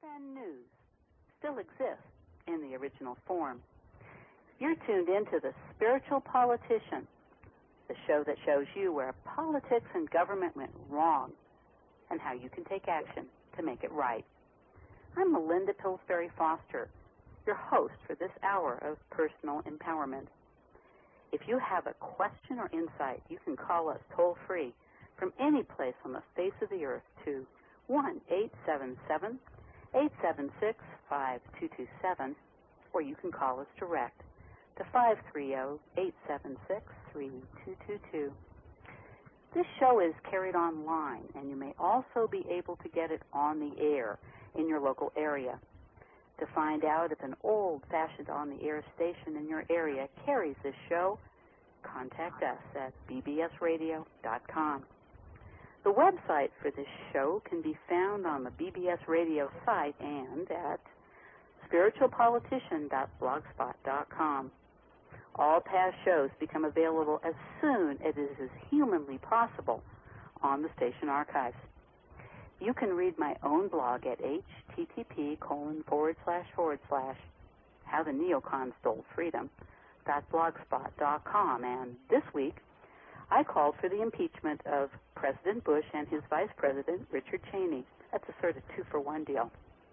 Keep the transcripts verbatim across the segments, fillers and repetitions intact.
and news still exist in the original form. You're tuned into The Spiritual Politician, the show that shows you where politics and government went wrong and how you can take action to make it right. I'm Melinda Pillsbury Foster, your host for this hour of personal empowerment. If you have a question or insight, you can call us toll-free from any place on the face of the earth to one eight seven seven, eight seven six, five two two seven, or you can call us direct to five three zero, eight seven six, three two two two. This show is carried online, and you may also be able to get it on the air in your local area. To find out if an old-fashioned on-the-air station in your area carries this show, contact us at b b s radio dot com. The website for this show can be found on the B B S Radio site and at spiritual politician dot blogspot dot com. All past shows become available as soon as it is humanly possible on the station archives. You can read my own blog at http colon forward slash forward slash how the neocons stole freedom dot blogspot dot com. And this week, I called for the impeachment of President Bush and his Vice President, Richard Cheney. That's a sort of two-for-one deal.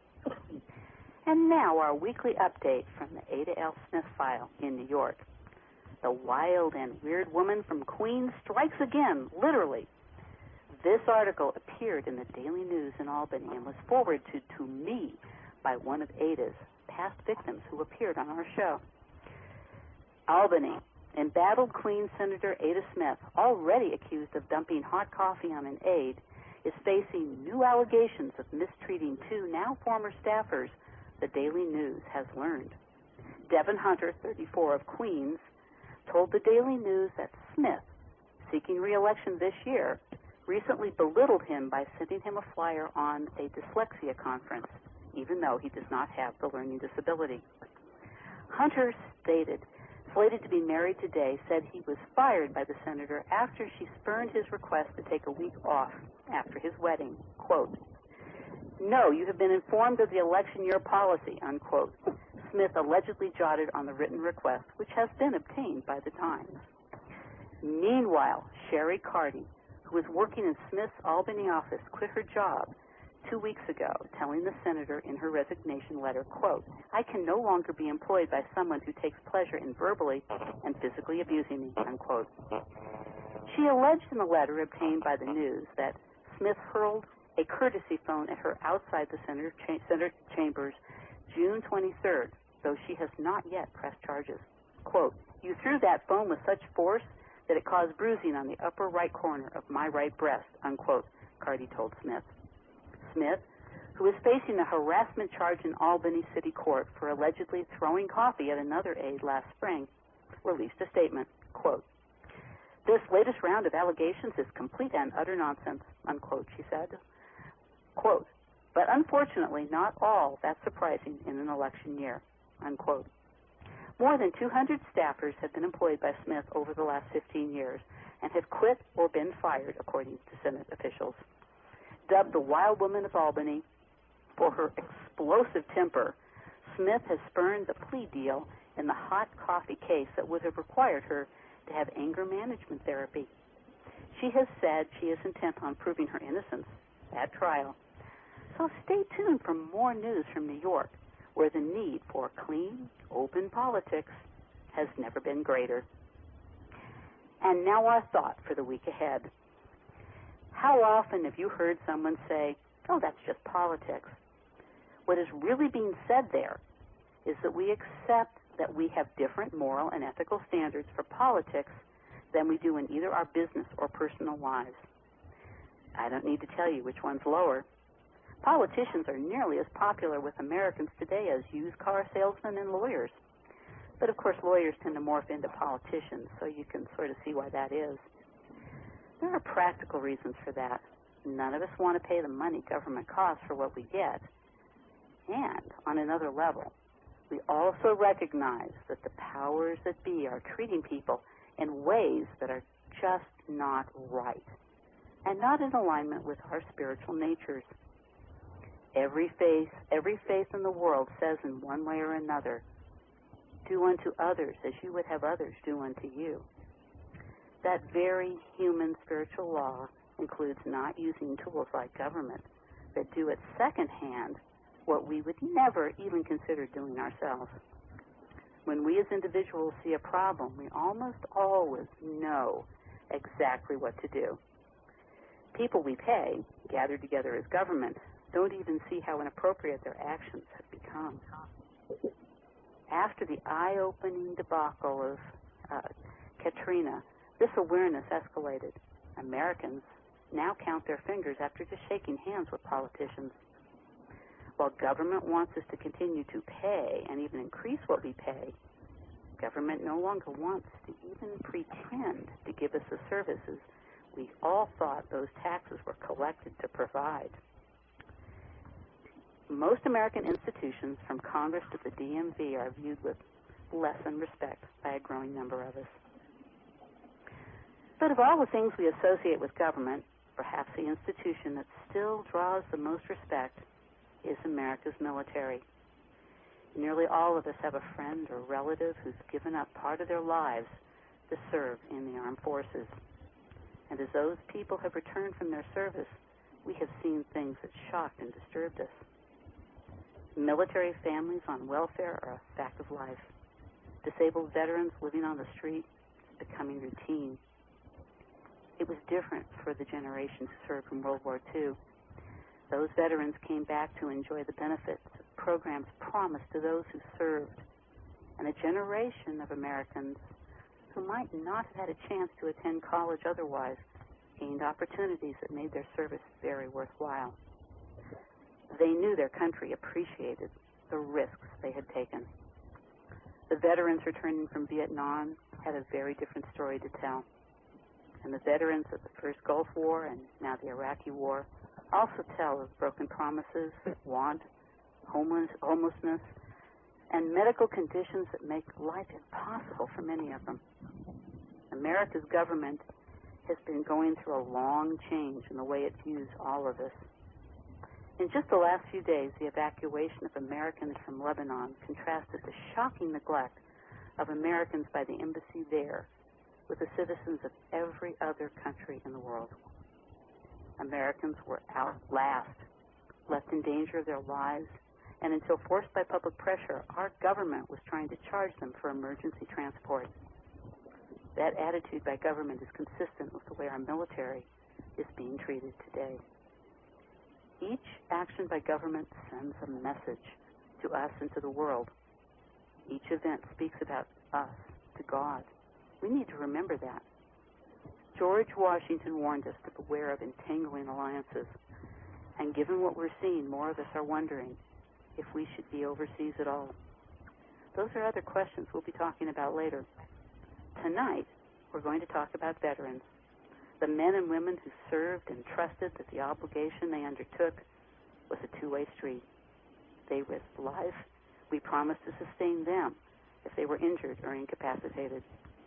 And now our weekly update from the Ada L. Smith file in New York. The wild and weird woman from Queens strikes again, literally. This article appeared in the Daily News in Albany and was forwarded to, to me by one of Ada's past victims who appeared on our show. Albany. Embattled Queens Senator Ada Smith, already accused of dumping hot coffee on an aide, is facing new allegations of mistreating two now former staffers, the Daily News has learned. Devin Hunter, thirty-four, of Queens, told the Daily News that Smith, seeking re-election this year, recently belittled him by sending him a flyer on a dyslexia conference, even though he does not have the learning disability. Hunter stated, slated to be married today, said he was fired by the senator after she spurned his request to take a week off after his wedding. Quote, "No, you have been informed of the election year policy," unquote. Smith allegedly jotted on the written request, which has been obtained by the Times. Meanwhile, Sherry Carty, who was working in Smith's Albany office, quit her job two weeks ago, telling the senator in her resignation letter, quote, "I can no longer be employed by someone who takes pleasure in verbally and physically abusing me," unquote. She alleged in the letter obtained by the News that Smith hurled a courtesy phone at her outside the Senator, cha- Senator chambers June twenty-third, though she has not yet pressed charges. Quote, "You threw that phone with such force that it caused bruising on the upper right corner of my right breast," unquote, Carty told Smith. Smith, who is facing a harassment charge in Albany City Court for allegedly throwing coffee at another aide last spring, released a statement, quote, "This latest round of allegations is complete and utter nonsense," unquote, she said. Quote, "But unfortunately not all that surprising in an election year," unquote. More than two hundred staffers have been employed by Smith over the last fifteen years and have quit or been fired, according to Senate officials. Dubbed the Wild Woman of Albany for her explosive temper, Smith has spurned the plea deal in the hot coffee case that would have required her to have anger management therapy. She has said she is intent on proving her innocence at trial. So stay tuned for more news from New York, where the need for clean, open politics has never been greater. And now our thought for the week ahead. How often have you heard someone say, "Oh, that's just politics"? What is really being said there is that we accept that we have different moral and ethical standards for politics than we do in either our business or personal lives. I don't need to tell you which one's lower. Politicians are nearly as popular with Americans today as used car salesmen and lawyers. But of course, lawyers tend to morph into politicians, so you can sort of see why that is. There are practical reasons for that. None of us want to pay the money government costs for what we get. And on another level, we also recognize that the powers that be are treating people in ways that are just not right and not in alignment with our spiritual natures. Every faith, every faith in the world says in one way or another, do unto others as you would have others do unto you. That very human spiritual law includes not using tools like government that do at second hand what we would never even consider doing ourselves. When we as individuals see a problem, we almost always know exactly what to do. People we pay, gathered together as government, don't even see how inappropriate their actions have become. After the eye-opening debacle of uh, Katrina, this awareness escalated. Americans now count their fingers after just shaking hands with politicians. While government wants us to continue to pay and even increase what we pay, government no longer wants to even pretend to give us the services we all thought those taxes were collected to provide. Most American institutions, from Congress to the D M V, are viewed with less than respect by a growing number of us. But of all the things we associate with government, perhaps the institution that still draws the most respect is America's military. Nearly all of us have a friend or relative who's given up part of their lives to serve in the armed forces. And as those people have returned from their service, we have seen things that shocked and disturbed us. Military families on welfare are a fact of life. Disabled veterans living on the street is becoming routine. It was different for the generation who served in World War Two. Those veterans came back to enjoy the benefits of programs promised to those who served. And a generation of Americans who might not have had a chance to attend college otherwise gained opportunities that made their service very worthwhile. They knew their country appreciated the risks they had taken. The veterans returning from Vietnam had a very different story to tell. And the veterans of the first Gulf War and now the Iraqi War also tell of broken promises, want, homeless, homelessness, and medical conditions that make life impossible for many of them. America's government has been going through a long change in the way it views all of us. In just the last few days, the evacuation of Americans from Lebanon contrasted the shocking neglect of Americans by the embassy there with the citizens of every other country in the world. Americans were out last, left in danger of their lives, and until forced by public pressure, our government was trying to charge them for emergency transport. That attitude by government is consistent with the way our military is being treated today. Each action by government sends a message to us and to the world. Each event speaks about us to God. We need to remember that. George Washington warned us to beware of entangling alliances. And given what we're seeing, more of us are wondering if we should be overseas at all. Those are other questions we'll be talking about later. Tonight, we're going to talk about veterans, the men and women who served and trusted that the obligation they undertook was a two-way street. They risked life. We promised to sustain them if they were injured or incapacitated.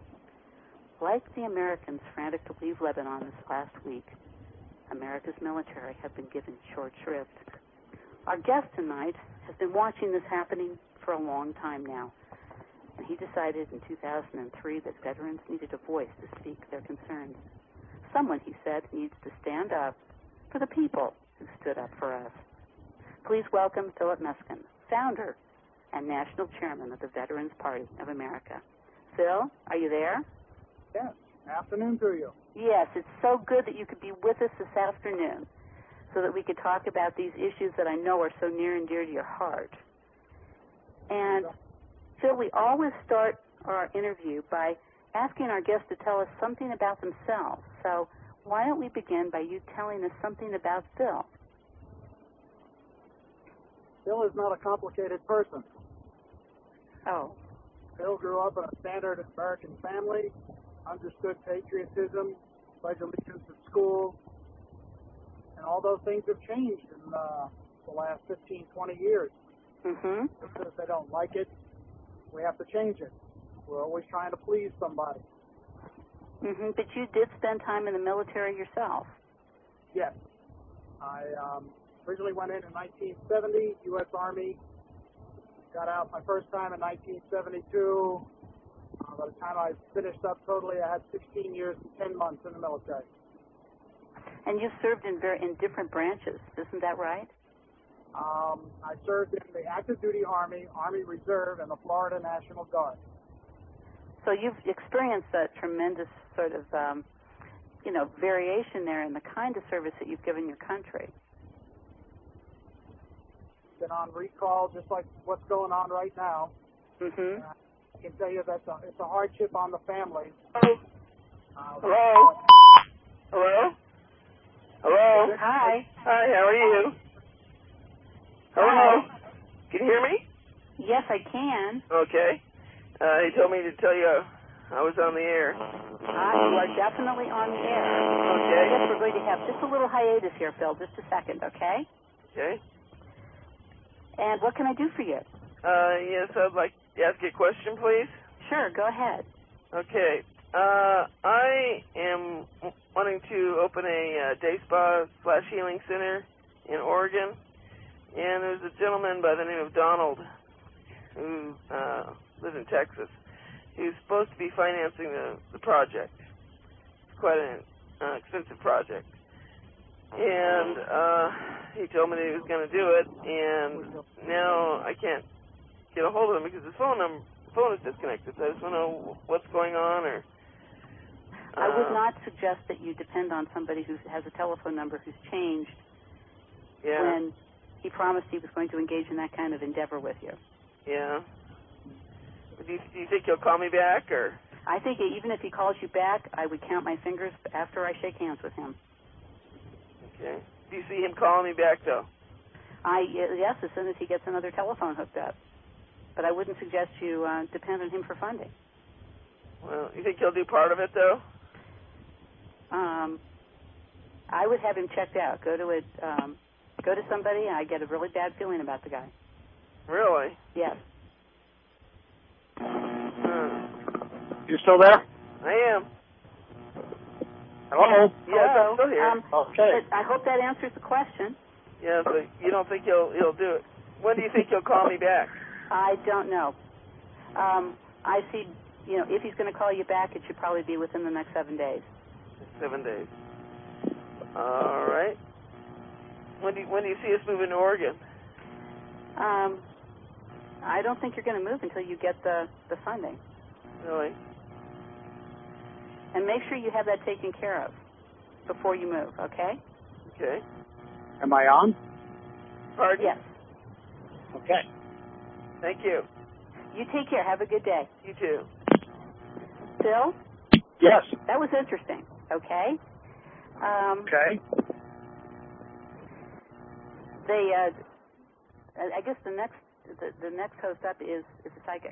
Like the Americans frantic to leave Lebanon this last week, America's military have been given short shrift. Our guest tonight has been watching this happening for a long time now, and he decided in two thousand three that veterans needed a voice to speak their concerns. Someone, he said, needs to stand up for the people who stood up for us. Please welcome Philip Meskin, founder and national chairman of the Veterans Party of America. Phil, are you there? Yes. Afternoon to you. Yes, it's so good that you could be with us this afternoon so that we could talk about these issues that I know are so near and dear to your heart. And, Phil, we always start our interview by asking our guests to tell us something about themselves. So why don't we begin by you telling us something about Phil? Phil is not a complicated person. Oh. Phil grew up in a standard American family, understood patriotism, pledged allegiance at school, and all those things have changed in uh, the last fifteen, twenty years. Mm-hmm. If they don't like it, we have to change it. We're always trying to please somebody. Mm-hmm. But you did spend time in the military yourself. Yes. I um, Originally went in in nineteen seventy, U S Army. Got out my first time in nineteen seventy-two. Uh, by the time I finished up totally, I had sixteen years and ten months in the military. And you've served in very in different branches, isn't that right? Um, I served in the active duty Army, Army Reserve, and the Florida National Guard. So you've experienced a tremendous sort of, um, you know, variation there in the kind of service that you've given your country. Been on recall, just like what's going on right now. Mm-hmm. Uh, I can tell you that it's a, it's a hardship on the family. Hello? Uh, Hello? Hello? Hello? Hi. Hi, how are you? Hello? Can you hear me? Yes, I can. Okay. Uh, he told me to tell you I was on the air. Uh, you are definitely on the air. I Okay. guess we're going to have just a little hiatus here, Phil. Just a second, okay? Okay. And what can I do for you? Uh, yes, I'd like to ask you a question, please. Sure, go ahead. Okay. Uh, I am wanting to open a uh, day spa slash healing center in Oregon. And there's a gentleman by the name of Donald who uh, lives in Texas. He's supposed to be financing the, the project. It's quite an uh, expensive project. And uh, he told me that he was going to do it, and now I can't get a hold of him because his phone number, phone is disconnected. So I just want to know what's going on. Or uh, I would not suggest that you depend on somebody who has a telephone number who's changed yeah, when he promised he was going to engage in that kind of endeavor with you. yeah. Do you, do you think he'll call me back, or? I think even if he calls you back, I would count my fingers after I shake hands with him. Okay. Do you see him calling me back, though? I yes, as soon as he gets another telephone hooked up. But I wouldn't suggest you uh, depend on him for funding. Well, you think he'll do part of it, though? Um, I would have him checked out. Go to a um, go to somebody. I get a really bad feeling about the guy. Really? Yes. Hmm. You still there? I am. Hello? Yeah, Hello? I'm still here. Um, Okay. but I hope that answers the question. Yeah, so you don't think he'll he'll do it? When do you think he'll call me back? I don't know. Um, I see, you know, if he's going to call you back, it should probably be within the next seven days. Seven days. All right. When do you, when do you see us moving to Oregon? Um, I don't think you're going to move until you get the, the funding. Really? And make sure you have that taken care of before you move, okay? Okay. Am I on? Pardon? Yes. Okay. Thank you. You take care. Have a good day. You too. Phil, Yes. that was interesting, okay? Um, Okay. they, uh, I guess the next the, the next host up is, is a psychic.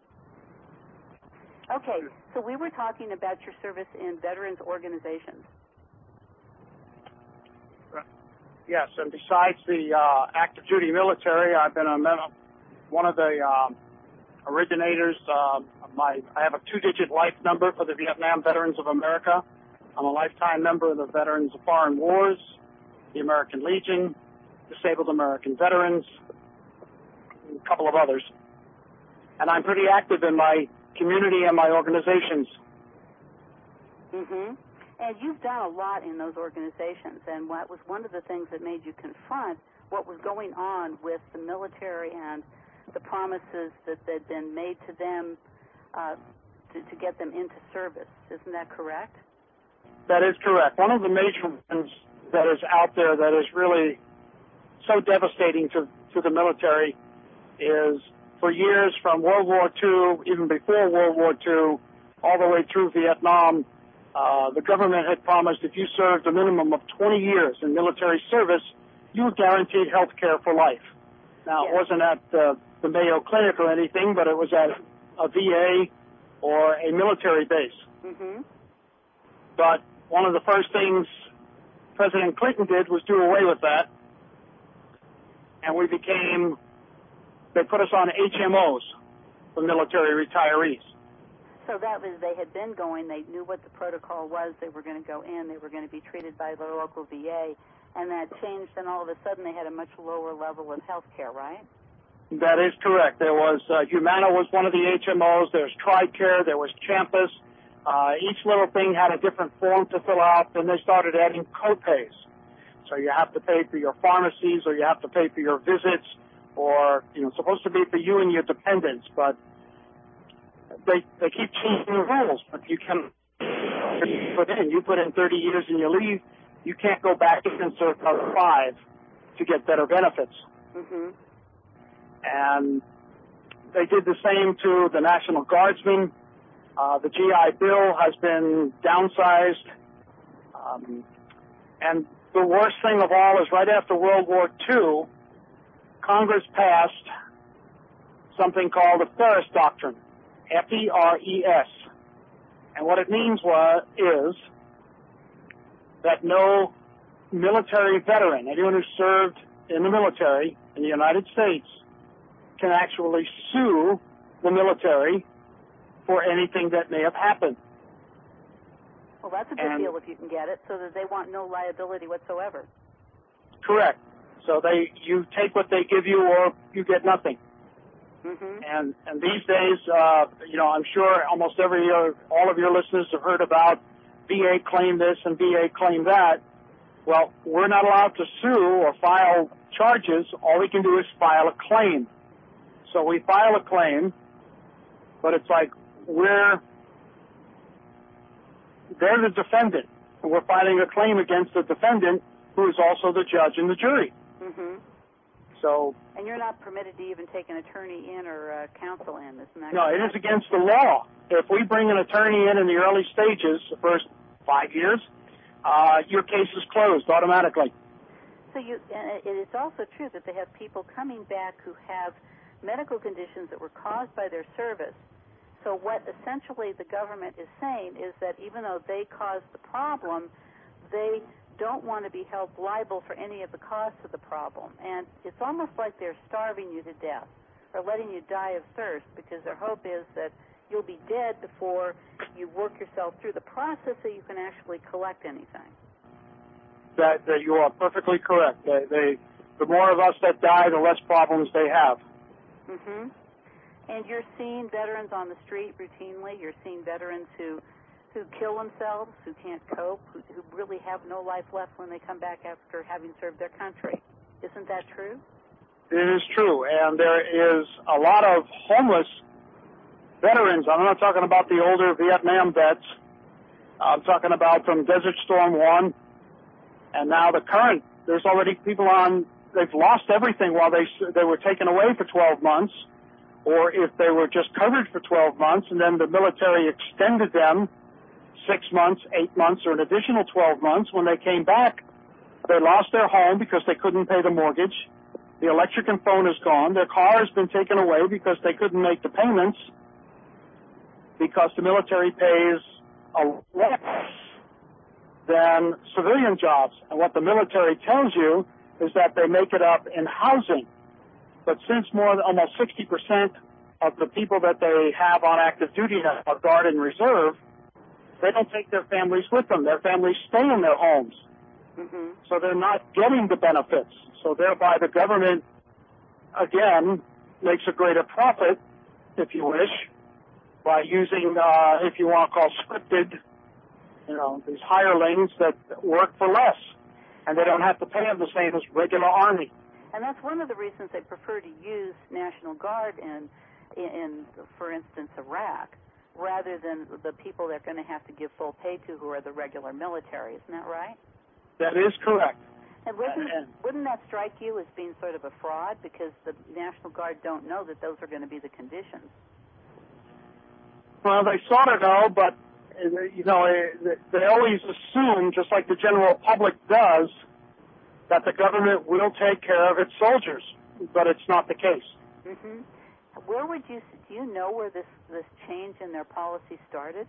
Okay, so we were talking about your service in veterans organizations. Yes, and besides the uh, active duty military, I've been a men- one of the um, originators. Uh, of my I have a two-digit life number for the Vietnam Veterans of America. I'm a lifetime member of the Veterans of Foreign Wars, the American Legion, Disabled American Veterans, and a couple of others. And I'm pretty active in my community and my organizations. Mm-hmm. And you've done a lot in those organizations, and what was one of the things that made you confront what was going on with the military and the promises that had been made to them uh, to, to get them into service. Isn't that correct? That is correct. One of the major ones that is out there that is really so devastating to, to the military is for years from World War Two, even before World War Two, all the way through Vietnam, uh, the government had promised if you served a minimum of twenty years in military service, you were guaranteed health care for life. Now, Yes. it wasn't at uh, the Mayo Clinic or anything, but it was at a V A or a military base. Mm-hmm. But one of the first things President Clinton did was do away with that, and we became, they put us on H M Os for military retirees. So that was, they had been going, they knew what the protocol was, they were going to go in, they were going to be treated by the local V A, and that changed, and all of a sudden they had a much lower level of health care, right? That is correct. There was, uh, Humana was one of the H M Os, there's TRICARE, there was Champus. Uh, each little thing had a different form to fill out, and they started adding co-pays. So you have to pay for your pharmacies, or you have to pay for your visits, or, you know, it's supposed to be for you and your dependents, but they they keep changing the rules. But you can put in, you put in thirty years and you leave, you can't go back and serve another five to get better benefits. Mm-hmm. And they did the same to the National Guardsmen. Uh, the G I Bill has been downsized. Um, and the worst thing of all is right after World War Two, Congress passed something called the Ferris Doctrine, F E R E S. And what it means was, is that no military veteran, anyone who served in the military in the United States, can actually sue the military for anything that may have happened. Well, that's a good and, deal if you can get it, so that they want no liability whatsoever. Correct. So they, you take what they give you, or you get nothing. Mm-hmm. And and these days, uh, you know, I'm sure almost every year, all of your listeners have heard about V A claim this and V A claim that. Well, we're not allowed to sue or file charges. All we can do is file a claim. So we file a claim, but it's like we're they're the defendant. And we're filing a claim against the defendant, who is also the judge and the jury. Mm-hmm. So. And you're not permitted to even take an attorney in or uh, counsel in, isn't that No, correct? it is against the law. If we bring an attorney in in the early stages, the first five years, uh, your case is closed automatically. So you, and it is also true that they have people coming back who have medical conditions that were caused by their service. So what essentially the government is saying is that even though they caused the problem, they don't want to be held liable for any of the costs of the problem. And it's almost like they're starving you to death or letting you die of thirst, because their hope is that you'll be dead before you work yourself through the process so you can actually collect anything. That, that you are perfectly correct. They, they, the more of us that die, the less problems they have. Mm-hmm. And you're seeing veterans on the street routinely. You're seeing veterans who who kill themselves, who can't cope, who, who really have no life left when they come back after having served their country. Isn't that true? It is true, and there is a lot of homeless veterans. I'm not talking about the older Vietnam vets. I'm talking about from Desert Storm one, and now the current. There's already people on. They've lost everything while they they were taken away for twelve months, or if they were just covered for twelve months, and then the military extended them six months, eight months, or an additional twelve months. When they came back, they lost their home because they couldn't pay the mortgage. The electric and phone is gone. Their car has been taken away because they couldn't make the payments, because the military pays a lot less than civilian jobs. And what the military tells you is that they make it up in housing. But since more than almost sixty percent of the people that they have on active duty are Guard and Reserve, they don't take their families with them. Their families stay in their homes. Mm-hmm. So they're not getting the benefits. So thereby the government, again, makes a greater profit, if you wish, by using, uh, if you want to call scripted, you know, these hirelings that work for less. And they don't have to pay them the same as regular Army. And that's one of the reasons they prefer to use National Guard in, in, for instance, Iraq, rather than the people they're going to have to give full pay to, who are the regular military. Isn't that right? That is correct. And wouldn't, And- wouldn't that strike you as being sort of a fraud, because the National Guard don't know that those are going to be the conditions? Well, they sort of know, but, uh, you know, uh, they always assume, just like the general public does, that the government will take care of its soldiers, but it's not the case. Mm-hmm. Where would you, do you know where this, this change in their policy started?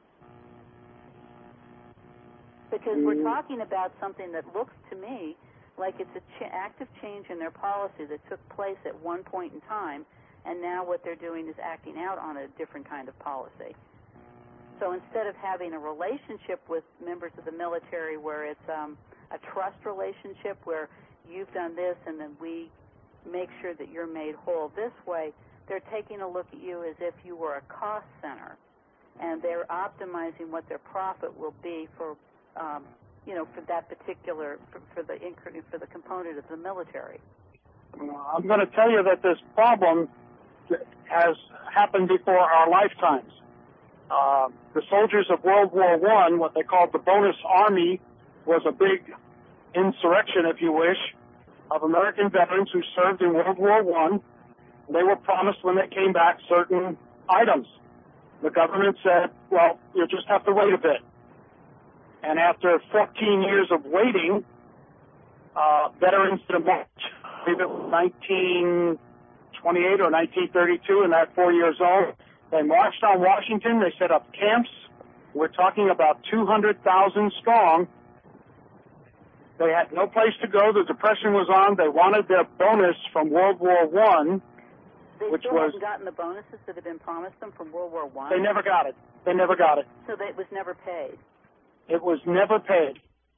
Because Mm. we're talking about something that looks to me like it's an ch- active change in their policy that took place at one point in time, and now what they're doing is acting out on a different kind of policy. So instead of having a relationship with members of the military where it's um, a trust relationship where you've done this and then we make sure that you're made whole. This way, they're taking a look at you as if you were a cost center, and they're optimizing what their profit will be for, um, you know, for that particular, for, for the incre- for the component of the military. I'm going to tell you that this problem has happened before our lifetimes. Uh, the soldiers of World War One, what they called the bonus army, was a big insurrection, if you wish, of American veterans who served in World War One. They were promised when they came back certain items. The government said, well, you'll just have to wait a bit. And after fourteen years of waiting, uh, veterans to march, I believe it was nineteen twenty-eight or nineteen thirty-two, in that four years old, they marched on Washington. They set up camps. We're talking about two hundred thousand strong. They had no place to go. The Depression was on. They wanted their bonus from World War One, which still was haven't gotten the bonuses that had been promised them from World War One. They never got it. They never got it. So that it was never paid. It was never paid.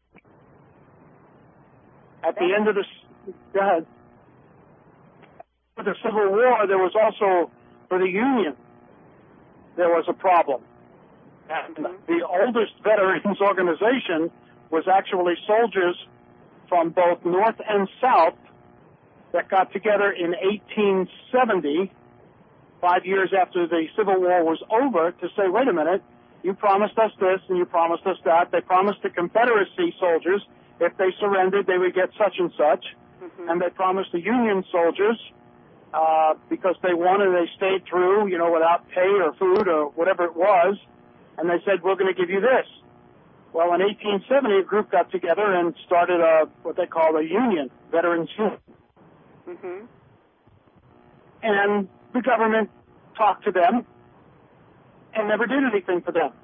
At the end of the go ahead. For the Civil War, there was also, for the Union, there was a problem. And Mm-hmm. the oldest veterans organization was actually soldiers from both North and South that got together in eighteen seventy, five years after the Civil War was over, to say, wait a minute, you promised us this and you promised us that. They promised the Confederacy soldiers, if they surrendered, they would get such and such. Mm-hmm. And they promised the Union soldiers, uh, because they won and they stayed through, you know, without pay or food or whatever it was, and they said, we're going to give you this. Well, in eighteen seventy, a group got together and started a, what they call a union, Veterans Union. Mm-hmm. And the government talked to them and never did anything for them.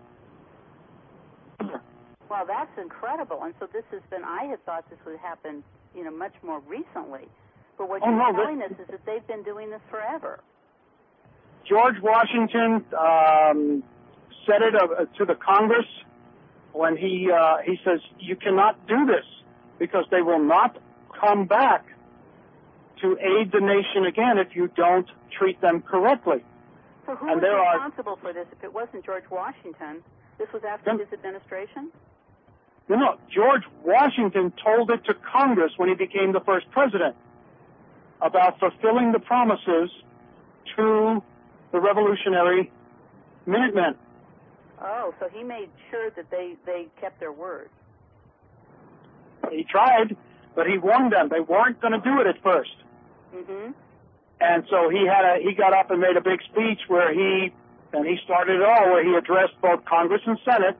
Well, that's incredible. And so this has been, I had thought this would happen, you know, much more recently. But what Oh, you're no, telling this- us is that they've been doing this forever. George Washington um, said it uh, to the Congress when he uh, he says, you cannot do this because they will not come back to aid the nation again if you don't treat them correctly. So who And was there are- responsible for this if it wasn't George Washington? This was after Then- his administration? No, no, George Washington told it to Congress when he became the first president about fulfilling the promises to the Revolutionary Minutemen. Oh, so he made sure that they, they kept their word. He tried, but he warned them. They weren't going to do it at first. Mm-hmm. And so he had a, he got up and made a big speech where he, and he started it all, where he addressed both Congress and Senate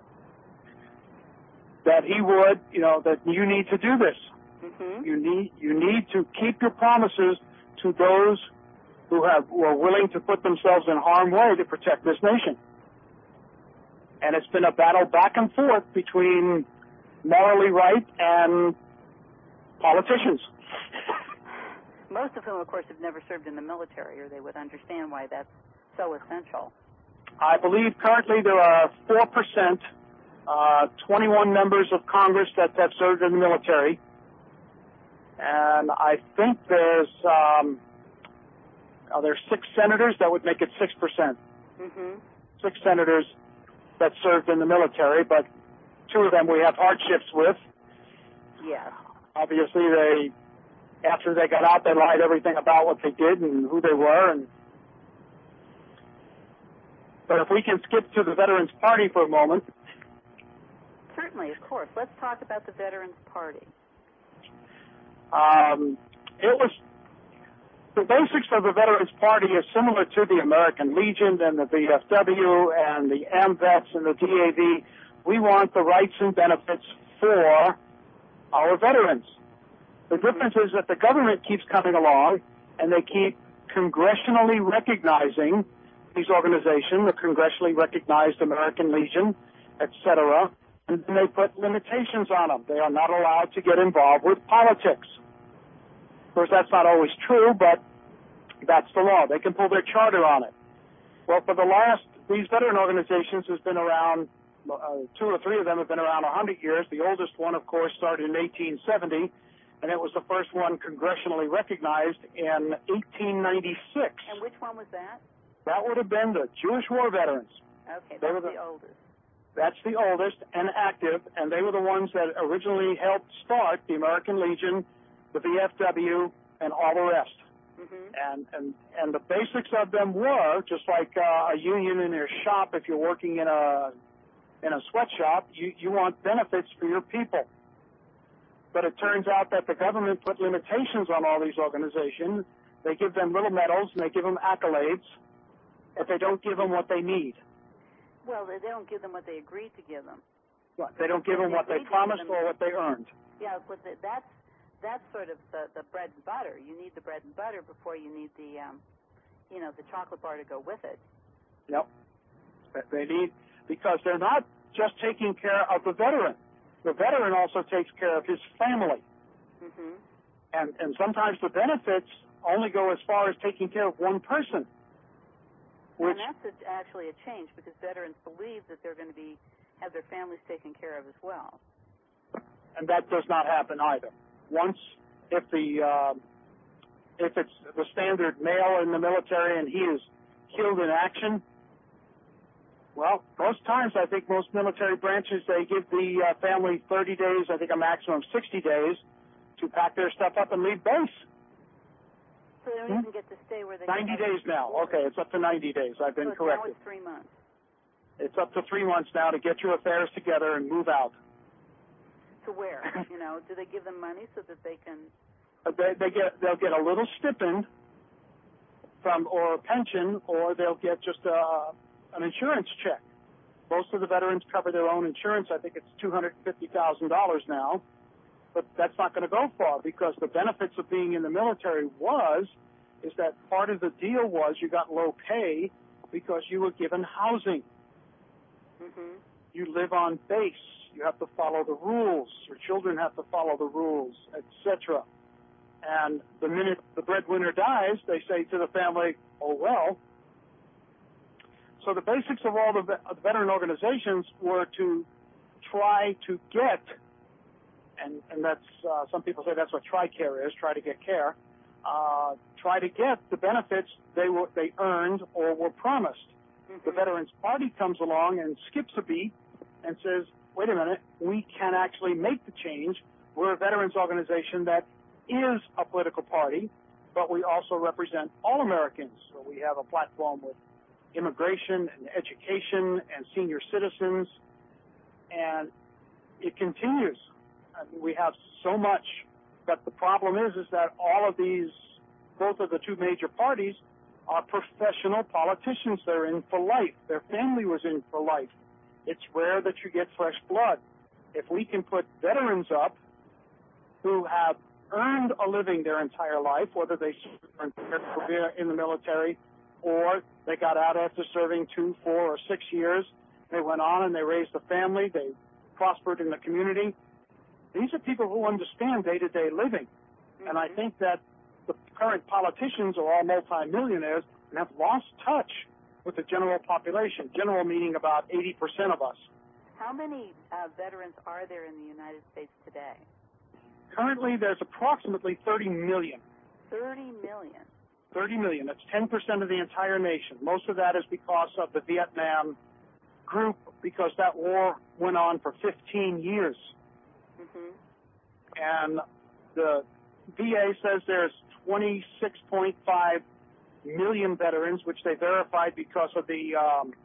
that he would, you know, that you need to do this. Mm-hmm. You need, you need to keep your promises to those who have, who are willing to put themselves in harm's way to protect this nation. And it's been a battle back and forth between morally right and politicians. Most of whom, of course, have never served in the military, or they would understand why that's so essential. I believe currently there are four percent, uh, twenty-one members of Congress that have served in the military. And I think there's, um, uh, there's six senators. That would make it six percent. Mm-hmm. Six senators that served in the military, but two of them we have hardships with. Yes. Obviously, they, after they got out, they lied everything about what they did and who they were. And but if we can skip to the Veterans Party for a moment. Certainly, of course. Let's talk about the Veterans Party. Um, it was, the basics of the Veterans Party is similar to the American Legion and the V F W and the AMVETS and the D A V. We want the rights and benefits for our veterans. The difference is that the government keeps coming along and they keep congressionally recognizing these organizations, the congressionally recognized American Legion, et cetera, and then they put limitations on them. They are not allowed to get involved with politics. Of course, that's not always true, but that's the law. They can pull their charter on it. Well, for the last, these veteran organizations has been around uh, two or three of them have been around one hundred years. The oldest one, of course, started in eighteen seventy, and it was the first one congressionally recognized in eighteen ninety-six. And which one was that? That would have been the Jewish War Veterans. Okay, They that's were the, the- oldest. That's the oldest and active, and they were the ones that originally helped start the American Legion, the V F W, and all the rest. Mm-hmm. And, and, and the basics of them were, just like uh, a union in your shop, if you're working in a, in a sweatshop, you, you want benefits for your people. But it turns out that the government put limitations on all these organizations. They give them little medals, and they give them accolades, but they don't give them what they need. Well, they don't give them what they agreed to give them. They don't give them what they promised or what they earned. Yeah, but the, that's that's sort of the, the bread and butter. You need the bread and butter before you need the, um, you know, the chocolate bar to go with it. Yep. They need, because they're not just taking care of the veteran. The veteran also takes care of his family. Mm-hmm. And, and sometimes the benefits only go as far as taking care of one person. Which, and that's a, actually a change, because veterans believe that they're going to be have their families taken care of as well. And that does not happen either. Once, if the uh, if it's the standard male in the military and he is killed in action, well, most times I think most military branches, they give the uh, family thirty days, I think a maximum of sixty days, to pack their stuff up and leave base. So they don't Hmm? even get to stay where they ninety days now. Okay, it's up to ninety days. I've been so corrected. Now it's three months. It's up to three months now to get your affairs together and move out. To where? You know, do they give them money so that they can? Uh, They, they get they'll get a little stipend from or a pension, or they'll get just a, an insurance check. Most of the veterans cover their own insurance. I think it's two hundred fifty thousand dollars now. But that's not going to go far, because the benefits of being in the military was, is that part of the deal was you got low pay because you were given housing. Mm-hmm. You live on base. You have to follow the rules. Your children have to follow the rules, et cetera. And the minute the breadwinner dies, they say to the family, oh, well. So the basics of all the ve- veteran organizations were to try to get, and, and that's, uh, some people say that's what TRICARE is, try to get care, uh, try to get the benefits they were, they earned or were promised. Mm-hmm. The Veterans Party comes along and skips a beat and says, wait a minute, we can actually make the change. We're a veterans organization that is a political party, but we also represent all Americans. So we have a platform with immigration and education and senior citizens, and it continues. I mean, we have so much, but the problem is, is that all of these, both of the two major parties, are professional politicians. They're in for life. Their family was in for life. It's rare that you get fresh blood. If we can put veterans up who have earned a living their entire life, whether they served their career in the military or they got out after serving two, four, or six years, they went on and they raised a family, they prospered in the community. These are people who understand day-to-day living. Mm-hmm. And I think that the current politicians are all multimillionaires and have lost touch with the general population, general meaning about eighty percent of us. How many uh, veterans are there in the United States today? Currently, there's approximately thirty million. thirty million? thirty million. That's ten percent of the entire nation. Most of that is because of the Vietnam group, because that war went on for fifteen years. Mm-hmm. And the V A says there's twenty-six point five million veterans, which they verified because of the um,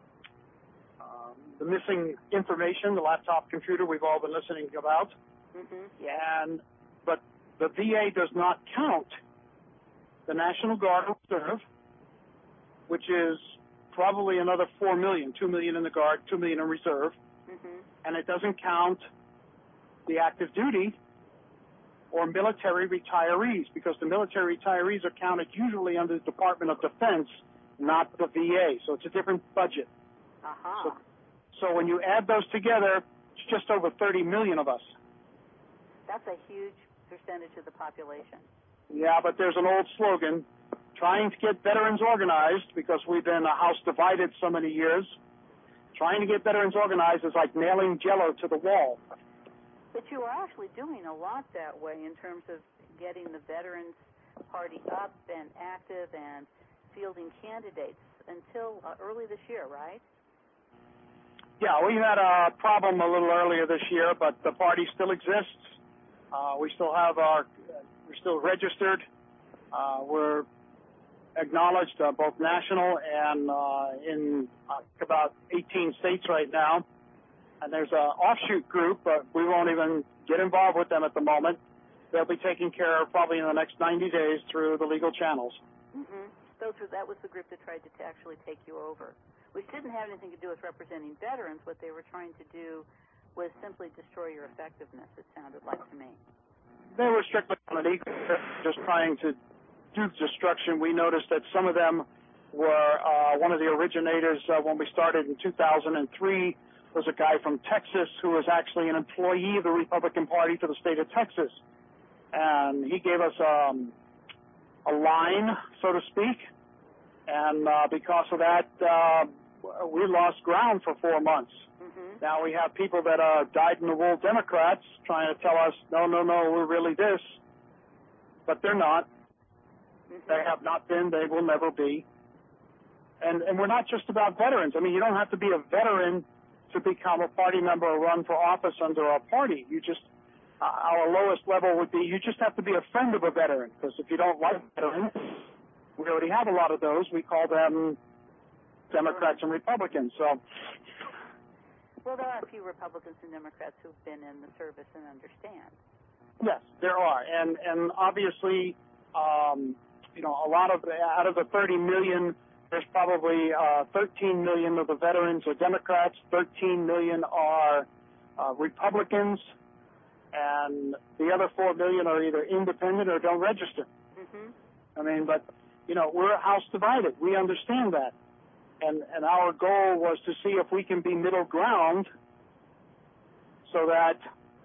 um, the missing information, the laptop computer we've all been listening about. Mm-hmm. Yeah. And but the V A does not count the National Guard and Reserve, which is probably another four million, two million in the Guard, two million in Reserve, mm-hmm. and it doesn't count the active duty or military retirees, because the military retirees are counted usually under the Department of Defense, not the V A. So it's a different budget. Uh-huh. So, so when you add those together, it's just over thirty million of us. That's a huge percentage of the population. Yeah, but there's an old slogan, trying to get veterans organized, because we've been a house divided so many years, trying to get veterans organized is like nailing Jell-O to the wall. But you are actually doing a lot that way in terms of getting the Veterans Party up and active and fielding candidates until uh, early this year, right? Yeah, we had a problem a little earlier this year, but the party still exists. Uh, we still have our, we're still registered. Uh, we're acknowledged uh, both national and uh, in uh, about eighteen states right now. And there's an offshoot group, but we won't even get involved with them at the moment. They'll be taken care of probably in the next ninety days through the legal channels. Mm-hmm. Those were, that was the group that tried to t- actually take you over, which didn't have anything to do with representing veterans. What they were trying to do was simply destroy your effectiveness, it sounded like to me. They were strictly on an equal, just trying to do destruction. We noticed that some of them were, uh, one of the originators uh, when we started in two thousand three was a guy from Texas who was actually an employee of the Republican Party for the state of Texas. And he gave us um, a line, so to speak. And uh, because of that, uh, we lost ground for four months. Mm-hmm. Now we have people that are dyed-in-the-wool Democrats trying to tell us, no, no, no, we're really this. But they're not. Mm-hmm. They have not been. They will never be. And, and we're not just about veterans. I mean, you don't have to be a veteran to become a party member or run for office under our party. You just, uh, our lowest level would be you just have to be a friend of a veteran, because if you don't like veterans, we already have a lot of those. We call them Democrats and Republicans. So, well, there are a few Republicans and Democrats who've been in the service and understand. yes, there are, and and obviously, um, you know, a lot of the, out of the thirty million. There's probably uh, thirteen million of the veterans are Democrats, thirteen million are uh, Republicans, and the other four million are either independent or don't register. Mm-hmm. I mean, but, you know, we're a house divided. We understand that. And, and our goal was to see if we can be middle ground so that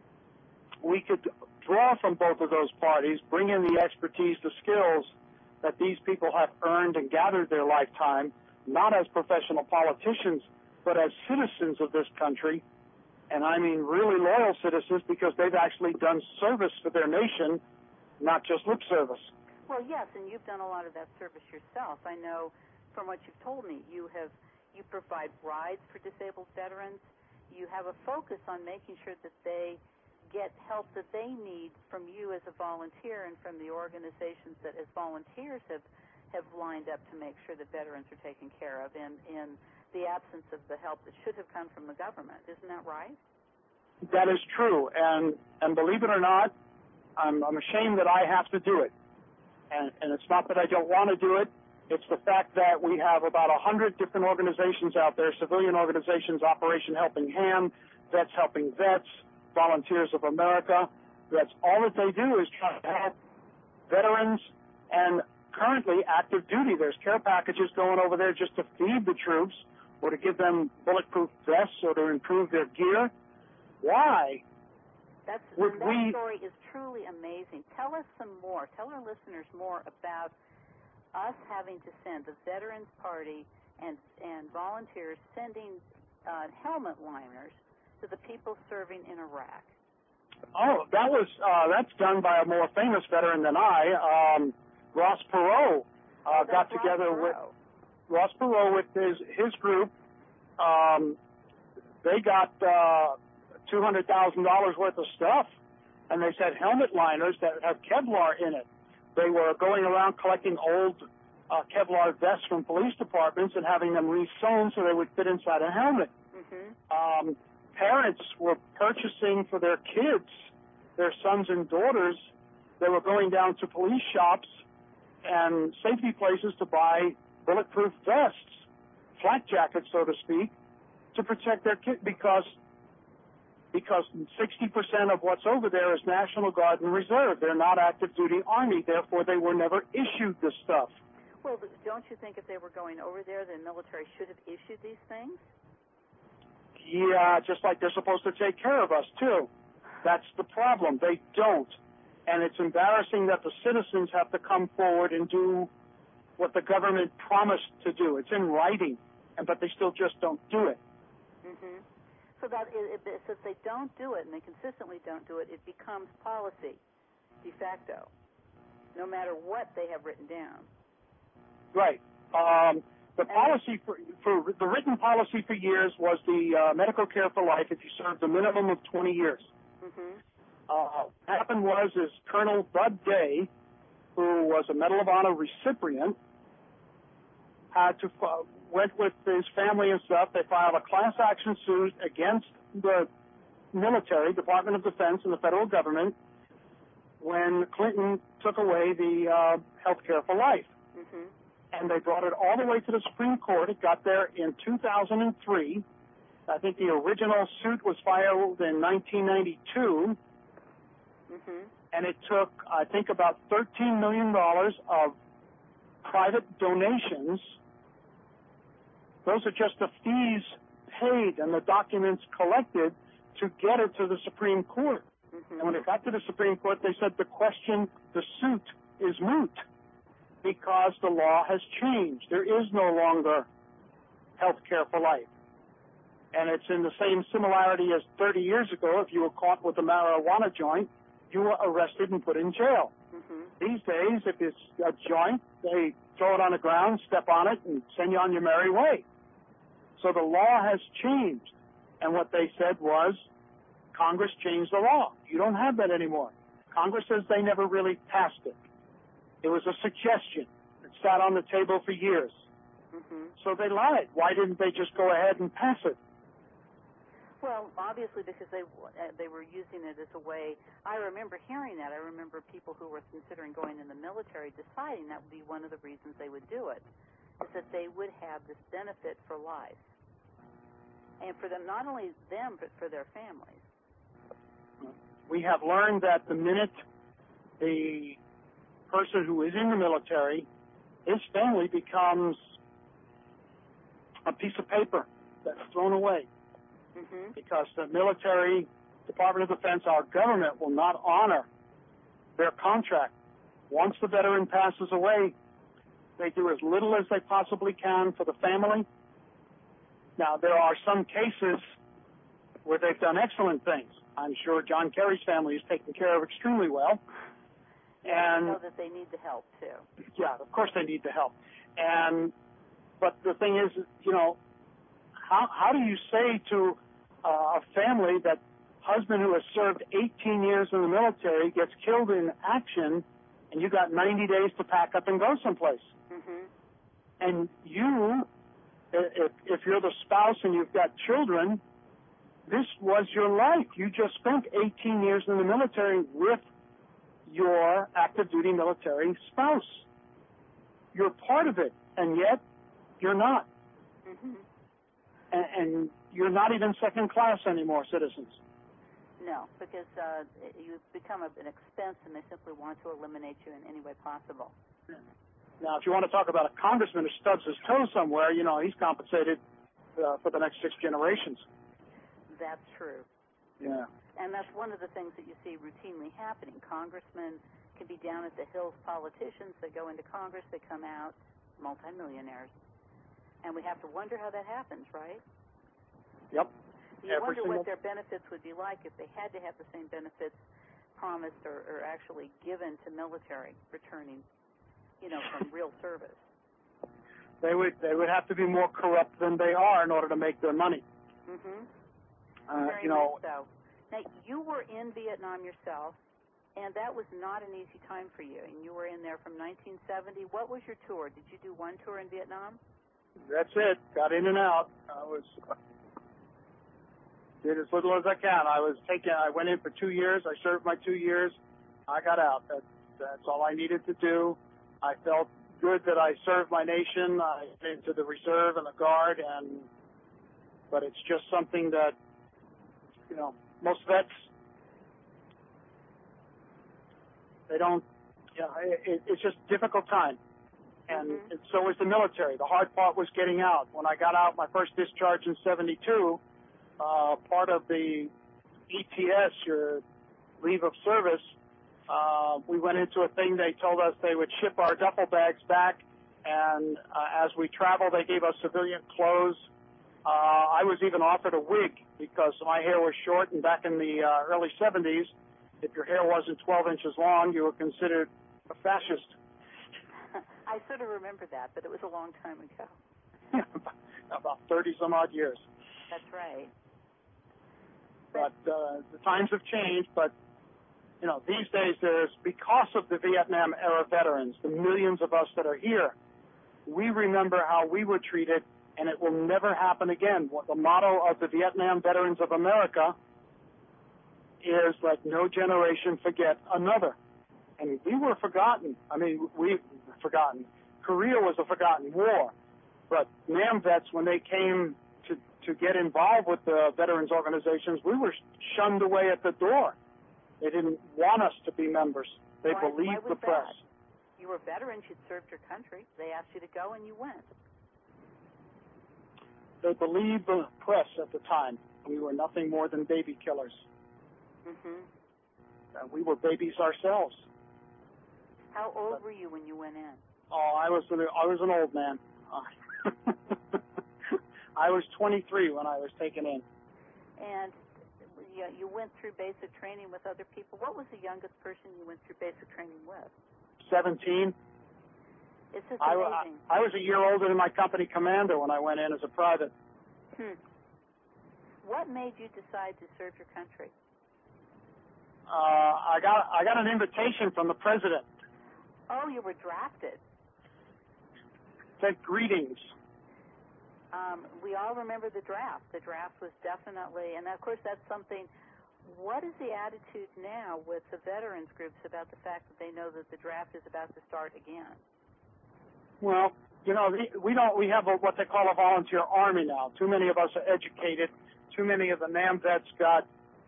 we could draw from both of those parties, bring in the expertise, the skills that these people have earned and gathered their lifetime, not as professional politicians, but as citizens of this country. And I mean really loyal citizens, because they've actually done service for their nation, not just lip service. Well, yes, and you've done a lot of that service yourself. I know from what you've told me, you have you provide rides for disabled veterans. You have a focus on making sure that they get help that they need from you as a volunteer and from the organizations that as volunteers have, have lined up to make sure that veterans are taken care of in, in the absence of the help that should have come from the government. Isn't that right? That is true. And and believe it or not, I'm, I'm ashamed that I have to do it. And, and it's not that I don't want to do it. It's the fact that we have about one hundred different organizations out there, civilian organizations, Operation Helping Hand, Vets Helping Vets, Volunteers of America. That's all that they do is try to help veterans and currently active duty. There's care packages going over there just to feed the troops or to give them bulletproof vests or to improve their gear. Why That's, would that we... story is truly amazing. Tell us some more. Tell our listeners more about us having to send the Veterans Party and, and volunteers sending uh, helmet liners to the people serving in Iraq. Oh, that was uh, that's done by a more famous veteran than I, um, Ross Perot. Uh, oh, got together Ross with Ross Perot with his his group. Um, they got uh, two hundred thousand dollars worth of stuff, and they said helmet liners that have Kevlar in it. They were going around collecting old uh, Kevlar vests from police departments and having them re-sewn so they would fit inside a helmet. Mm-hmm. Um, parents were purchasing for their kids, their sons and daughters. They were going down to police shops and safety places to buy bulletproof vests, flak jackets, so to speak, to protect their kid, because because sixty percent of what's over there is National Guard and Reserve. They're not active duty Army, therefore they were never issued this stuff. Well, don't you think if they were going over there, the military should have issued these things? Yeah, just like they're supposed to take care of us, too. That's the problem. They don't. And it's embarrassing that the citizens have to come forward and do what the government promised to do. It's in writing, but they still just don't do it. Mm-hmm. So that it, it, since they don't do it, and they consistently don't do it, it becomes policy de facto, no matter what they have written down. Right. Um, the And policy for, for the written policy for years was the uh, medical care for life if you served a minimum of twenty years. Mm-hmm. Uh, what happened was is Colonel Bud Day, who was a Medal of Honor recipient, had to uh, went with his family and stuff. They filed a class action suit against the military, Department of Defense, and the federal government when Clinton took away the uh, health care for life. Mm-hmm. And they brought it all the way to the Supreme Court. It got there in two thousand three. I think the original suit was filed in nineteen ninety-two. Mm-hmm. And it took, I think, about thirteen million dollars of private donations. Those are just the fees paid and the documents collected to get it to the Supreme Court. Mm-hmm. And when it got to the Supreme Court, they said the question, the suit, is moot because the law has changed. There is no longer health care for life. And it's in the same similarity as thirty years ago. If you were caught with a marijuana joint, you were arrested and put in jail. Mm-hmm. These days, if it's a joint, they throw it on the ground, step on it, and send you on your merry way. So the law has changed. And what they said was, Congress changed the law. You don't have that anymore. Congress says they never really passed it. It was a suggestion. It sat on the table for years. Mm-hmm. So they lied. Why didn't they just go ahead and pass it? Well, obviously because they uh, they were using it as a way. I remember hearing that. I remember people who were considering going in the military deciding that would be one of the reasons they would do it, is that they would have this benefit for life, and for them, not only them, but for their families. We have learned that the minute the person who is in the military, his family becomes a piece of paper that's thrown away. Mm-hmm. Because the military, Department of Defense, our government will not honor their contract. Once the veteran passes away, they do as little as they possibly can for the family. Now, there are some cases where they've done excellent things. I'm sure John Kerry's family is taken care of extremely well. Yeah, And I know that they need the help, too. Yeah, of course they need the help. And but the thing is, you know, how how do you say to uh, a family that husband who has served eighteen years in the military gets killed in action, and you got ninety days to pack up and go someplace? Mm-hmm. And you, if if you're the spouse and you've got children, this was your life. You just spent eighteen years in the military with your active duty military spouse. You're part of it, and yet you're not. Mm-hmm. And, and you're not even second class anymore, citizens. No, because uh, you become a, an expense, and they simply want to eliminate you in any way possible. Now, if you want to talk about a congressman who stubs his toe somewhere, you know, he's compensated uh, for the next six generations. That's true. Yeah. And that's one of the things that you see routinely happening. Congressmen can be down at the hills, politicians, they go into Congress, they come out multimillionaires. And we have to wonder how that happens, right? Yep. You Every wonder single... what their benefits would be like if they had to have the same benefits promised or, or actually given to military returning, you know, from real service. They would they would have to be more corrupt than they are in order to make their money. Mm-hmm. Uh, Very you know, much so. Now, you were in Vietnam yourself, and that was not an easy time for you. And you were in there from nineteen seventy. What was your tour? Did you do one tour in Vietnam? That's it. Got in and out. I was did as little as I can. I was taken. I went in for two years. I served my two years. I got out. That, that's all I needed to do. I felt good that I served my nation. I went into the reserve and the guard, and but it's just something that, you know, most vets, they don't. You know, it, it's just a difficult time. And Mm-hmm. it, so was the military. The hard part was getting out. When I got out, my first discharge in seventy-two, uh, part of the E T S, your leave of service, uh, we went into a thing. They told us they would ship our duffel bags back, and uh, as we traveled, they gave us civilian clothes. Uh, I was even offered a wig because my hair was short, and back in the uh, early seventies, if your hair wasn't twelve inches long, you were considered a fascist. I sort of remember that, but it was a long time ago. About thirty some odd years. That's right. But uh, the times have changed, but you know, these days there's, because of the Vietnam era veterans, the millions of us that are here, we remember how we were treated, and it will never happen again. What the motto of the Vietnam Veterans of America is, let no generation forget another. And we were forgotten. I mean, we forgotten. Korea was a forgotten war. But NAM vets, when they came to, to get involved with the veterans organizations, we were shunned away at the door. They didn't want us to be members. They why, believed why the press. That? You were veterans. You'd served your country. They asked you to go, and you went. They believed the press at the time. We were nothing more than baby killers. Mm-hmm. Uh, we were babies ourselves. How old but, were you when you went in? Oh, I was I was an old man. I was twenty-three when I was taken in. And you, you went through basic training with other people. What was the youngest person you went through basic training with? seventeen. It's just I, amazing. I, I was a year older than my company commander when I went in as a private. Hmm. What made you decide to serve your country? Uh, I got I got an invitation from the president. Oh, you were drafted. Said greetings. Um, we all remember the draft. The draft was definitely, and of course that's something. What is the attitude now with the veterans groups about the fact that they know that the draft is about to start again? Well, you know, we don't. We have a, what they call a volunteer army now. Too many of us are educated. Too many of the NAM vets got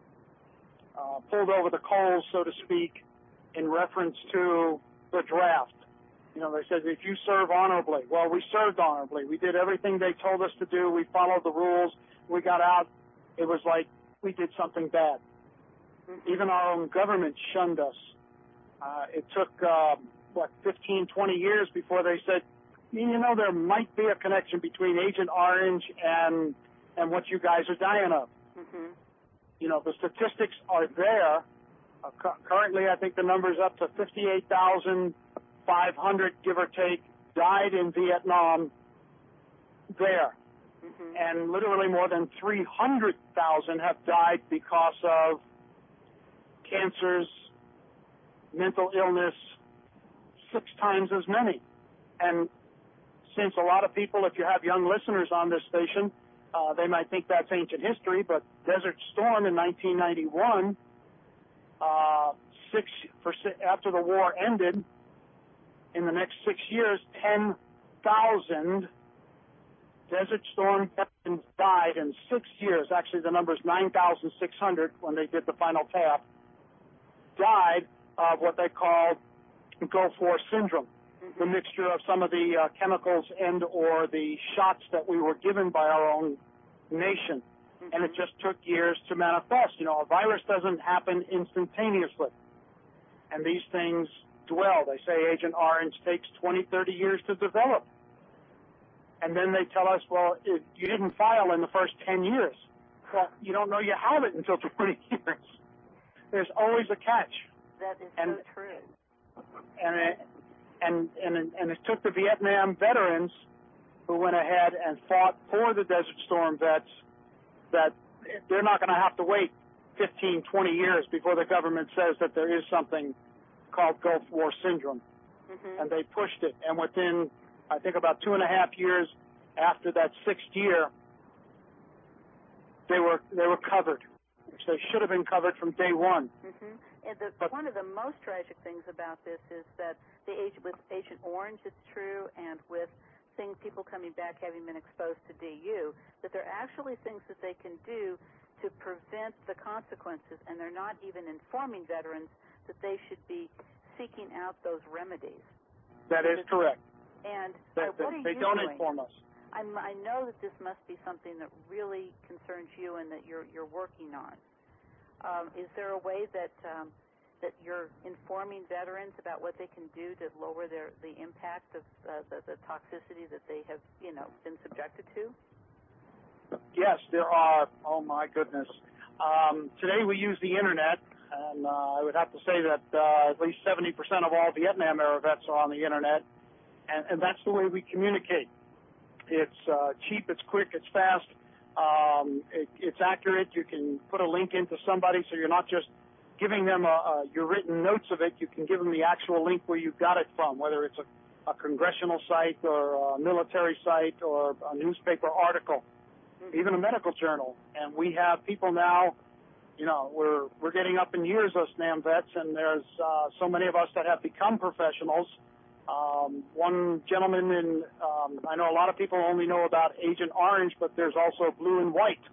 uh, pulled over the coals, so to speak, in reference to the draft. You know, they said, if you serve honorably. Well, we served honorably. We did everything they told us to do. We followed the rules. We got out. It was like we did something bad. Mm-hmm. Even our own government shunned us. Uh, it took, uh, what, fifteen, twenty years before they said, you know, there might be a connection between Agent Orange and and what you guys are dying of. Mm-hmm. You know, the statistics are there. Uh, cu- currently, I think the number's up to fifty-eight thousand five hundred, give or take, died in Vietnam there. Mm-hmm. And literally more than three hundred thousand have died because of cancers, mental illness, six times as many. And since a lot of people, if you have young listeners on this station, uh, they might think that's ancient history, but Desert Storm in nineteen ninety-one, uh, six for after the war ended, in the next six years, ten thousand Desert Storm veterans died in six years. Actually, the number is nine thousand six hundred when they did the final tab. Died of what they call Gulf War syndrome, mm-hmm. the mixture of some of the uh, chemicals and or the shots that we were given by our own nation. Mm-hmm. And it just took years to manifest. You know, a virus doesn't happen instantaneously. And these things dwell. They say Agent Orange takes twenty, thirty years to develop. And then they tell us, well, if you didn't file in the first ten years. Well, you don't know you have it until twenty years. There's always a catch. That is and, so true. And it, and, and, and it took the Vietnam veterans who went ahead and fought for the Desert Storm vets that they're not going to have to wait fifteen, twenty years before the government says that there is something called Gulf War syndrome. Mm-hmm. And they pushed it. And within, I think, about two and a half years after that sixth year, they were they were covered, which they should have been covered from day one. Mm-hmm. And the, but, one of the most tragic things about this is that the agent, with Agent Orange, it's true, and with things, people coming back having been exposed to D U, that there are actually things that they can do to prevent the consequences, and they're not even informing veterans that they should be seeking out those remedies. That is correct. And they, uh, what are they you don't doing? inform us. I'm, I know that this must be something that really concerns you and that you're you're working on. Um, is there a way that um, that you're informing veterans about what they can do to lower their the impact of uh, the, the toxicity that they have, you know, been subjected to? Yes, there are. Oh, my goodness. Um, today we use the Internet, and uh, I would have to say that uh, at least seventy percent of all Vietnam-era vets are on the Internet, and, and that's the way we communicate. It's uh, cheap, it's quick, it's fast, um, it, it's accurate. You can put a link into somebody, so you're not just giving them a, a, your written notes of it. You can give them the actual link where you got it from, whether it's a, a congressional site or a military site or a newspaper article, even a medical journal. And we have people now, you know, we're we're getting up in years, us NAM vets, and there's uh, so many of us that have become professionals. Um, one gentleman in, um, I know a lot of people only know about Agent Orange, but there's also Blue and White.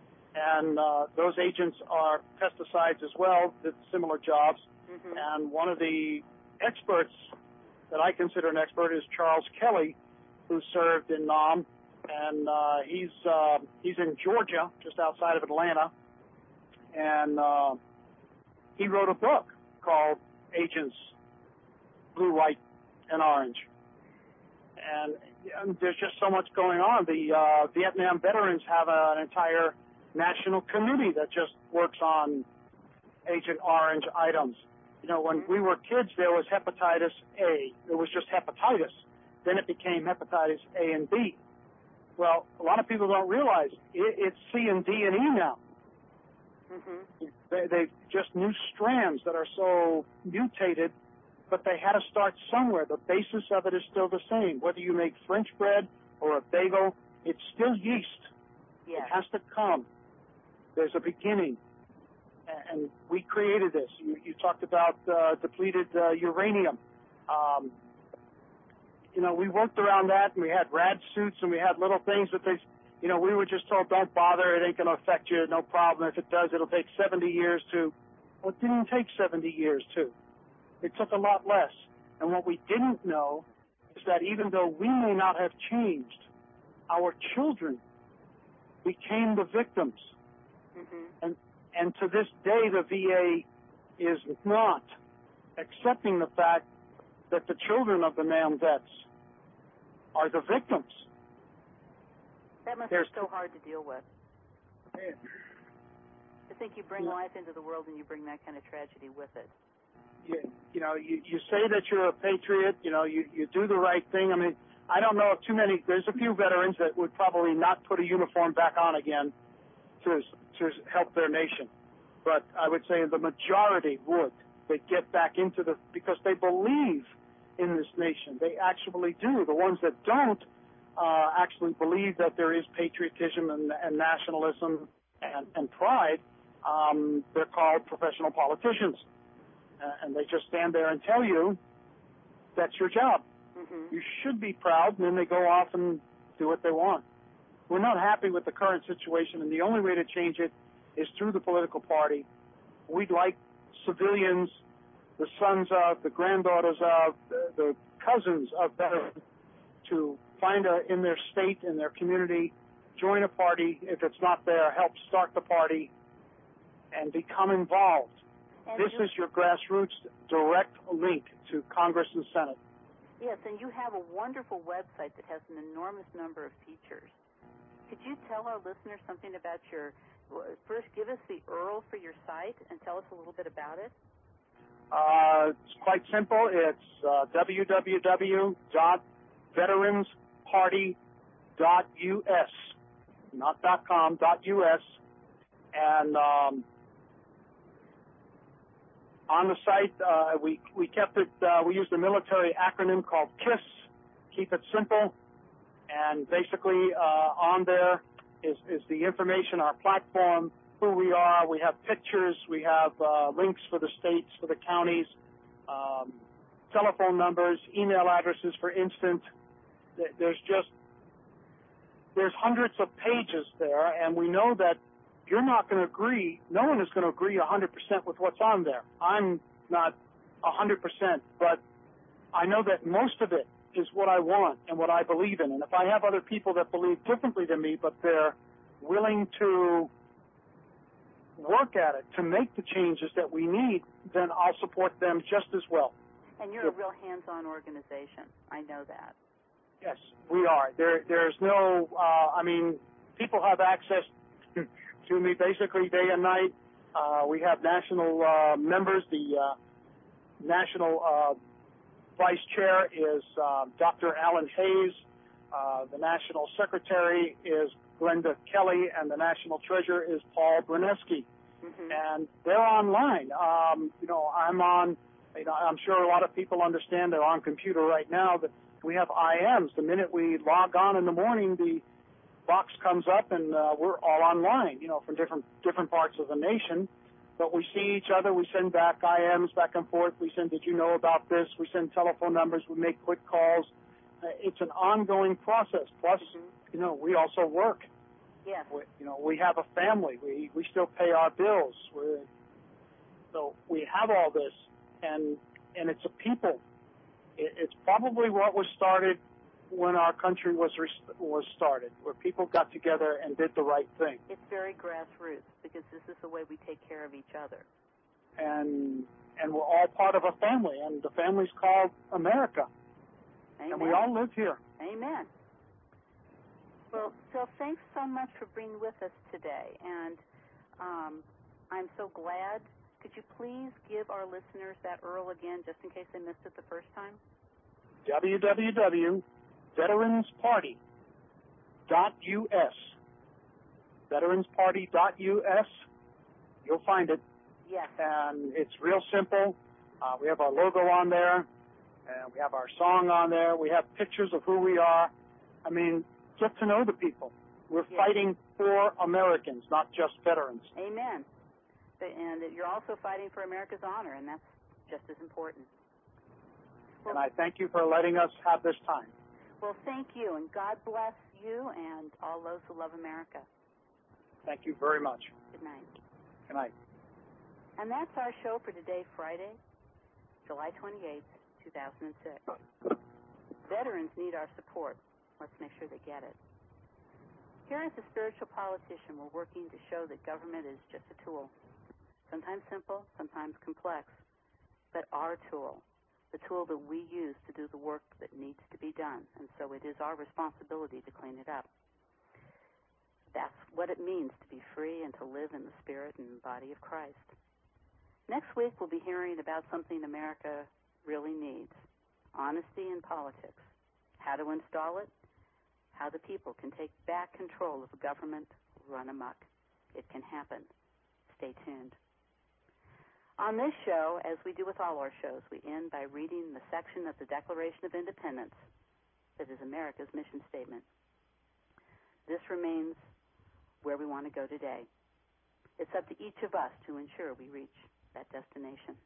And uh, those agents are pesticides as well, did similar jobs. Mm-hmm. And one of the experts that I consider an expert is Charles Kelly, who served in NAM. And uh, he's uh, he's in Georgia, just outside of Atlanta. And uh, he wrote a book called Agents Blue, White, and Orange. And, and there's just so much going on. The uh, Vietnam veterans have a, an entire national committee that just works on Agent Orange items. You know, when we were kids, there was hepatitis A. It was just hepatitis. Then it became hepatitis A and B. Well, a lot of people don't realize it, it's C and D and E now. Mm-hmm. They, they've just new strands that are so mutated, but they had to start somewhere. The basis of it is still the same. Whether you make French bread or a bagel, it's still yeast. Yeah. It has to come. There's a beginning. And we created this. You, you talked about uh, depleted uh, uranium. Um, you know, we worked around that, and we had rad suits, and we had little things that they, you know, we were just told, don't bother, it ain't going to affect you, no problem. If it does, it'll take seventy years to. Well, it didn't take seventy years to. It took a lot less. And what we didn't know is that even though we may not have changed, our children became the victims. Mm-hmm. And and to this day, the V A is not accepting the fact that the children of the NAM vets are the victims. That must There's, be so hard to deal with. Yeah. I think you bring yeah. life into the world and you bring that kind of tragedy with it. You, you know, you, you say that you're a patriot, you know, you, you do the right thing. I mean, I don't know if too many, there's a few veterans that would probably not put a uniform back on again to to help their nation. But I would say the majority would. They get back into the, because they believe in this nation. They actually do. The ones that don't uh, actually believe that there is patriotism and, and nationalism and, and pride, um, they're called professional politicians. Uh, and they just stand there and tell you that's your job. Mm-hmm. You should be proud, and then they go off and do what they want. We're not happy with the current situation, and the only way to change it is through the political party. We'd like civilians, the sons of, the granddaughters of, the, the cousins of veterans to find a, in their state, in their community, join a party. If it's not there, help start the party and become involved. And this is your grassroots direct link to Congress and Senate. Yes, and you have a wonderful website that has an enormous number of features. Could you tell our listeners something about your, first give us the U R L for your site and tell us a little bit about it? Uh, it's quite simple. It's uh, w w w dot veterans party dot u s, not .com, .us. And um, on the site, uh, we, we kept it, uh, we used a military acronym called KISS, keep it simple. And basically, uh, on there is, is the information, our platform, who we are. We have pictures. We have uh, links for the states, for the counties, um, telephone numbers, email addresses, for instance. There's just, there's hundreds of pages there, and we know that you're not going to agree, no one is going to agree one hundred percent with what's on there. I'm not one hundred percent, but I know that most of it is what I want and what I believe in. And if I have other people that believe differently than me, but they're willing to work at it, to make the changes that we need, then I'll support them just as well. And you're a real hands-on organization. I know that. Yes, we are. There, there's no, uh, I mean, people have access to me basically day and night. Uh, we have national uh, members. The uh, national uh, vice chair is uh, Doctor Alan Hayes. Uh, the national secretary is Glenda Kelly, and the national treasurer is Paul Bruneski. Mm-hmm. And they're online. Um, you know, I'm on. You know, I'm sure a lot of people understand they're on computer right now, but we have I Ms. The minute we log on in the morning, the box comes up, and uh, we're all online, you know, from different different parts of the nation. But we see each other. We send back I Ms back and forth. We send, did you know about this? We send telephone numbers. We make quick calls. Uh, it's an ongoing process. Plus, mm-hmm. you know, we also work. Yes. We, you know, we have a family. We we still pay our bills. We're, so we have all this, and and it's a people. It, it's probably what was started when our country was was started, where people got together and did the right thing. It's very grassroots, because this is the way we take care of each other. And and we're all part of a family, and the family's called America. Amen. And we all live here. Amen. Well, Phil, thanks so much for being with us today, and um, I'm so glad. Could you please give our listeners that U R L again, just in case they missed it the first time? w w w dot veterans party dot u s veterans party dot u s. You'll find it. Yes. And it's real simple. Uh, we have our logo on there, and we have our song on there. We have pictures of who we are. I mean, get to know the people. We're yes. fighting for Americans, not just veterans. Amen. And you're also fighting for America's honor, and that's just as important. Well, and I thank you for letting us have this time. Well, thank you, and God bless you and all those who love America. Thank you very much. Good night. Good night. And that's our show for today, Friday, July twenty-eighth, two thousand six. Veterans need our support. Let's make sure they get it. Here at The Spiritual Politician, we're working to show that government is just a tool. Sometimes simple, sometimes complex, but our tool, the tool that we use to do the work that needs to be done. And so it is our responsibility to clean it up. That's what it means to be free and to live in the spirit and body of Christ. Next week, we'll be hearing about something America really needs: honesty in politics. How to install it, how the people can take back control of a government run amok. It can happen. Stay tuned. On this show, as we do with all our shows, we end by reading the section of the Declaration of Independence that is America's mission statement. This remains where we want to go today. It's up to each of us to ensure we reach that destination.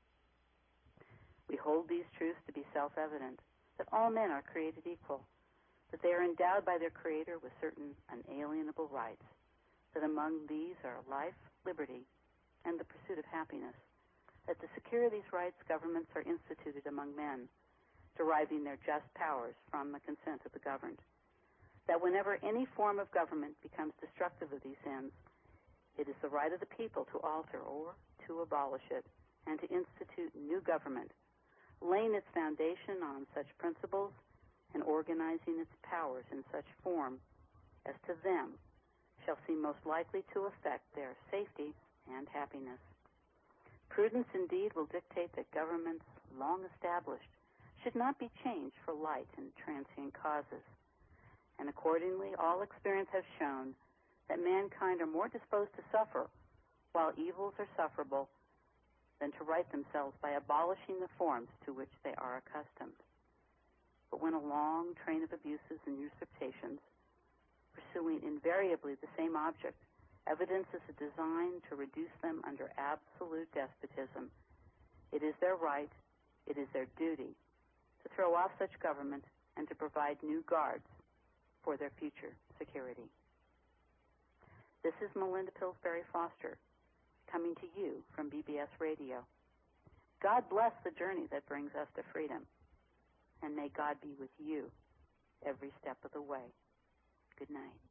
We hold these truths to be self-evident, that all men are created equal, that they are endowed by their Creator with certain unalienable rights, that among these are life, liberty, and the pursuit of happiness, that to secure these rights, governments are instituted among men, deriving their just powers from the consent of the governed, that whenever any form of government becomes destructive of these ends, it is the right of the people to alter or to abolish it, and to institute new government, laying its foundation on such principles and organizing its powers in such form as to them shall seem most likely to affect their safety and happiness. Prudence indeed will dictate that governments long established should not be changed for light and transient causes. And accordingly, all experience has shown that mankind are more disposed to suffer while evils are sufferable than to right themselves by abolishing the forms to which they are accustomed. But when a long train of abuses and usurpations, pursuing invariably the same object, evidences a design to reduce them under absolute despotism, it is their right, it is their duty, to throw off such government and to provide new guards for their future security. This is Melinda Pillsbury Foster, coming to you from B B S Radio. God bless the journey that brings us to freedom, and may God be with you every step of the way. Good night.